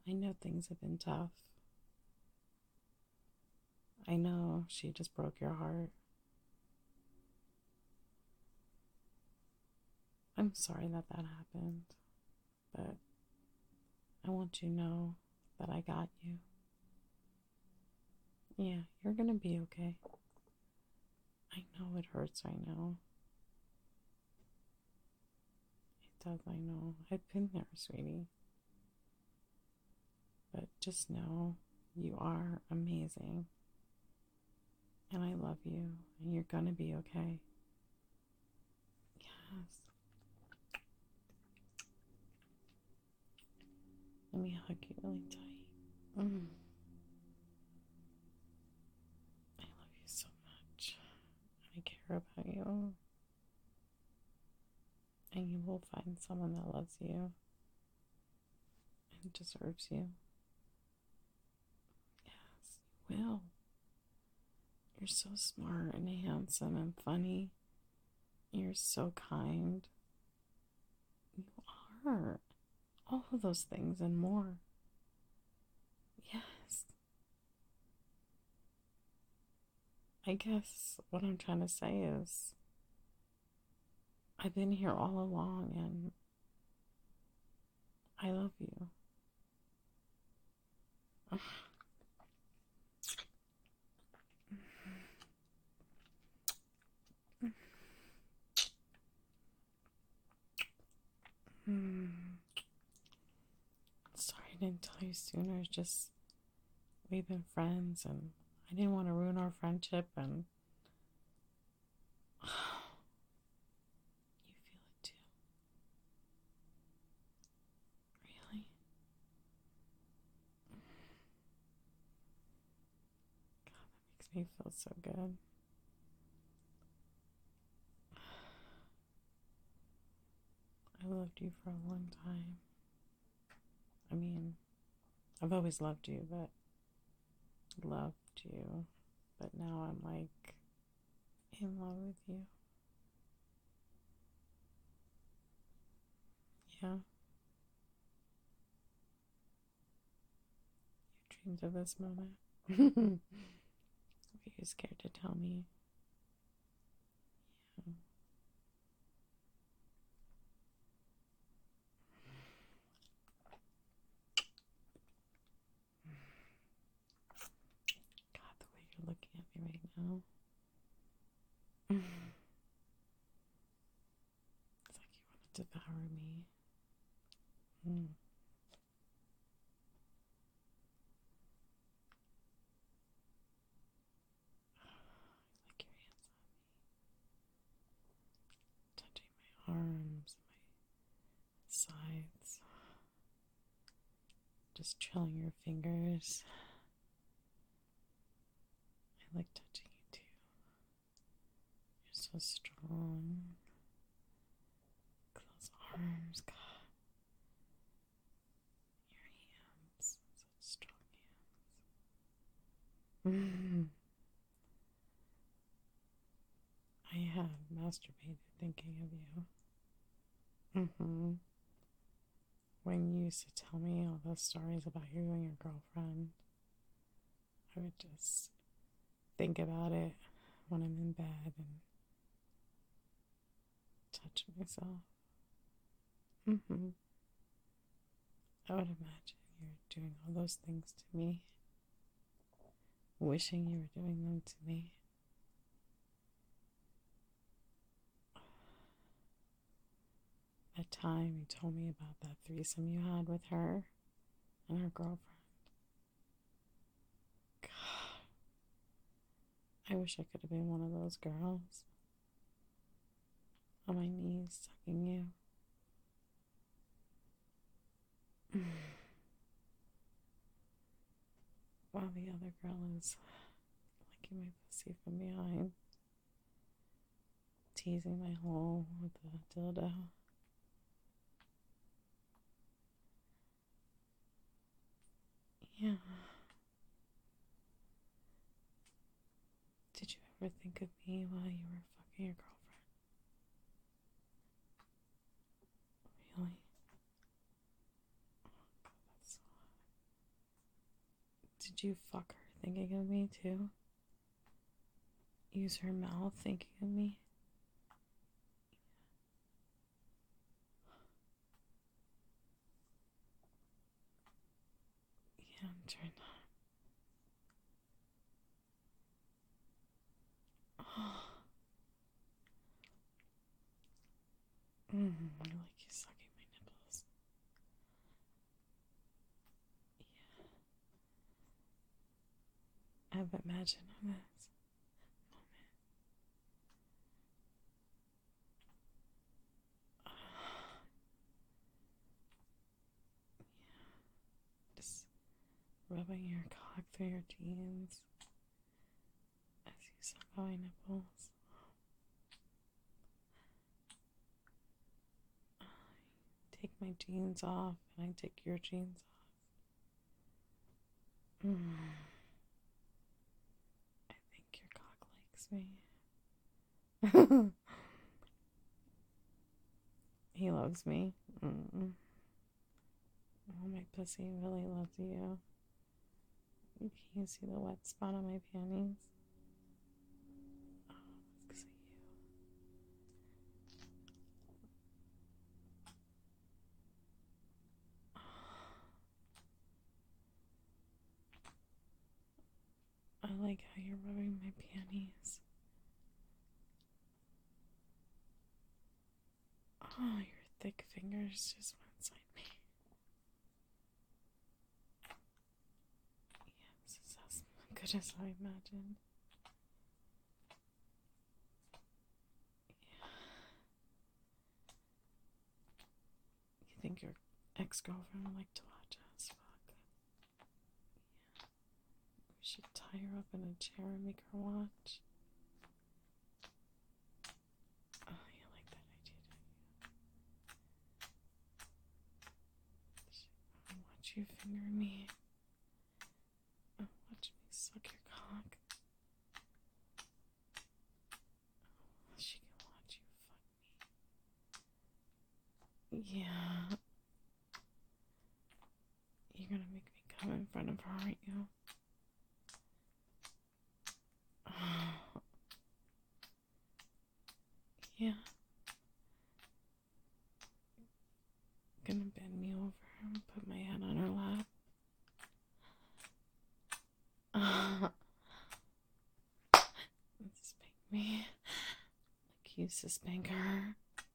I know things have been tough. I know she just broke your heart. I'm sorry that that happened, but I want you to know that I got you. Yeah, you're gonna be okay. I know it hurts, I know. It does, I know. I've been there, sweetie. But just know you are amazing. And I love you. And you're gonna be okay. Yes. Let me hug you really tight. Mm. I love you so much. I care about you. And you will find someone that loves you and deserves you. Yes, you will. You're so smart and handsome and funny. You're so kind. You are. All of those things and more. Yes. I guess what I'm trying to say is I've been here all along and I love you. Sorry I didn't tell you sooner. It's just we've been friends and I didn't want to ruin our friendship and you feel it too. Really? God, that makes me feel so good. I loved you for a long time. I mean, I've always loved you, but loved you. But now I'm like in love with you. Yeah. You dreamed of this moment. Were you scared to tell me? Yeah. God, the way you're looking at me right now. It's like you want to devour me. Mm. Like your hands touching my arms, my sides, just trailing your fingers. I like touching you too. You're so strong. Close arms, God. Your hands, such strong hands. I had masturbated thinking of you. When you used to tell me all those stories about you and your girlfriend, I would just think about it when I'm in bed and touch myself. I would imagine you're doing all those things to me, wishing you were doing them to me. That time you told me about that threesome you had with her and her girlfriend. God, I wish I could have been one of those girls on my knees sucking you. While the other girl is licking my pussy from behind, teasing my hole with the dildo. Yeah. Did you ever think of me while you were fucking your girlfriend? Really? Oh, God, that's so hot. Did you fuck her thinking of me too? Use her mouth thinking of me? Yeah, I'm trying to. I like you sucking my nipples. Yeah. I have imagined on this moment. Just rubbing your cock through your jeans as you suck on my nipples. Take my jeans off and I take your jeans off. I think your cock likes me. He loves me. Oh, my pussy really loves you. Can you see the wet spot on my panties? Oh, it's 'cause of you. I like how you're rubbing my panties. Oh, your thick fingers just went inside me. Yeah, this is as good as I imagined. Yeah. You think your ex-girlfriend would like to watch us fuck? Yeah. We should tie her up in a chair and make her watch. Oh, you like that idea, don't you? I'll watch you finger me. I'll watch me suck your cock. She can watch you fuck me. Yeah. You're gonna make me come in front of her, aren't you? Oh. Yeah. Gonna bend me over and put my head on her lap. And spank me like you used to spank her.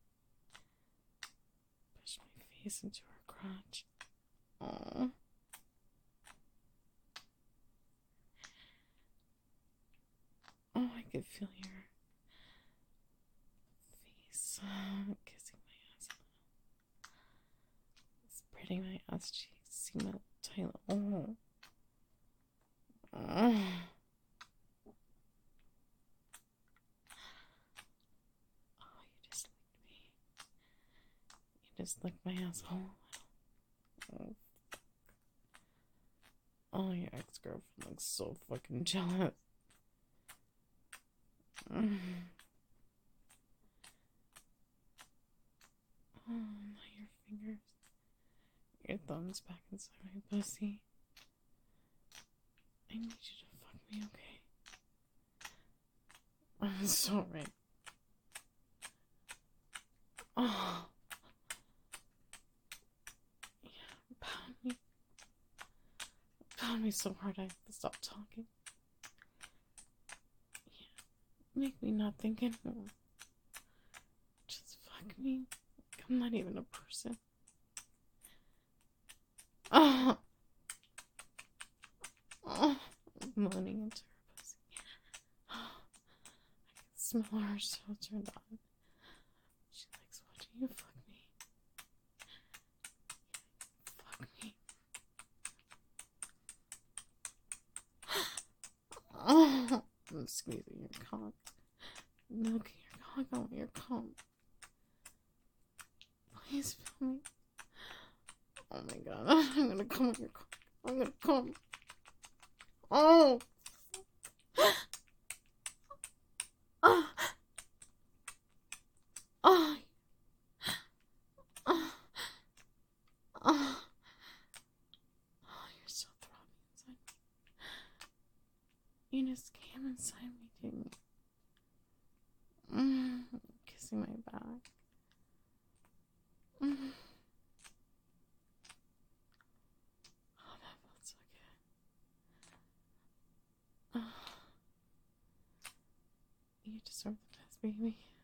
Push my face into her crotch. Oh. Oh, I could feel your face kissing my ass. Spreading my ass cheeks. See my tiny little. Oh. Oh. Oh, you just licked me. You just licked my asshole. Oh. Oh, your ex-girlfriend looks so fucking jealous. Oh, now your fingers, your thumbs back inside my pussy. I need you to fuck me, okay? I'm sorry. Oh. Yeah, pound me. Pound me so hard I have to stop talking. Yeah, make me not think anymore. Just fuck me. I'm not even a person. Oh. Oh. I'm moaning into her pussy. Oh. I can smell her so turned on. She likes watching you fuck me. Fuck me. Oh. I'm squeezing your cock. Milking your cock. I want your cum. Please feel me. Oh my god. I'm gonna come on your cock. I'm gonna come. Oh. Oh. Oh. Oh. Oh. Oh, you're so throbbing inside. You just came inside me, didn't you? Kissing my back. Oh, that felt so good. You deserve the best, baby.